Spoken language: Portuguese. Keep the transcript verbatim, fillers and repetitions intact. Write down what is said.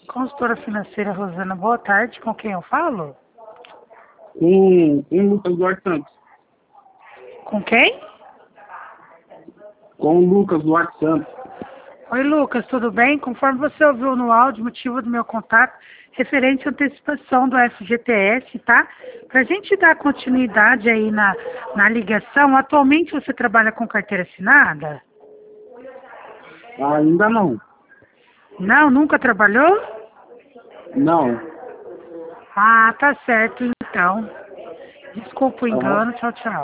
Consultora financeira Rosana, boa tarde. Com quem eu falo? Com, com o Lucas Duarte Santos. Com quem? Com o Lucas Duarte Santos. Oi, Lucas, tudo bem? Conforme você ouviu no áudio, motivo do meu contato, referente à antecipação do F G T S, tá? Para a gente dar continuidade aí na, na ligação, atualmente você trabalha com carteira assinada? Ainda não. Não, nunca trabalhou? Não. Ah, tá certo, então. Desculpa o Aham. engano. Tchau, tchau.